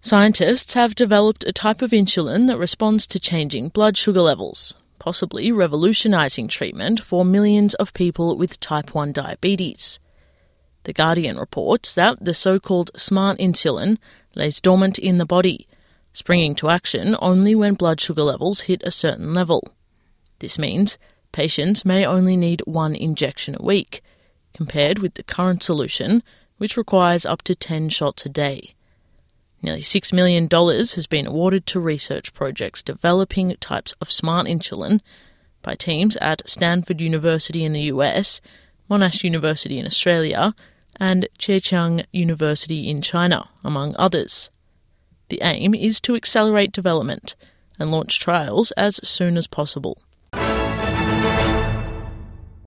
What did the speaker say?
Scientists have developed a type of insulin that responds to changing blood sugar levels, possibly revolutionising treatment for millions of people with type 1 diabetes. The Guardian reports that the so-called smart insulin lays dormant in the body, springing to action only when blood sugar levels hit a certain level. This means patients may only need one injection a week, compared with the current solution, which requires up to 10 shots a day. Nearly $6 million has been awarded to research projects developing types of smart insulin by teams at Stanford University in the US, Monash University in Australia, and Zhejiang University in China, among others. The aim is to accelerate development and launch trials as soon as possible.